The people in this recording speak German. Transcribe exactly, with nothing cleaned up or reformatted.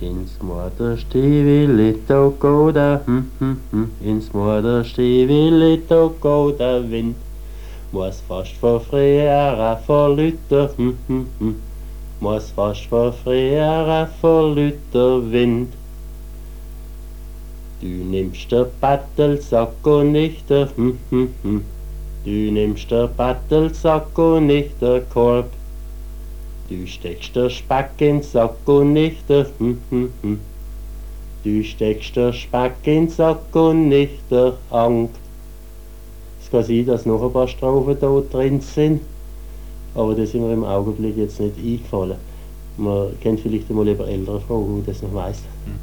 Ins Morderstiefel da go der, hm, hm, hm. Ins Morderstiefel da go der Wind. Muss fast vor früher vor Lüter, hm, hm, hm. Muss fast vor früher vor Lüter Wind. Du nimmst der Battelsack und nicht der, hm, hm, hm. Du nimmst der Battelsack und nicht der Korb. Du steckst der Speck in Sack und nicht der, hm, hm, hm. Du steckst der Speck in Sack und nicht der Hank. Es kann sein, dass noch ein paar Strophen da drin sind, aber das ist mir im Augenblick jetzt nicht eingefallen. Man kennt vielleicht einmal über ältere Fragen, die das noch weiss.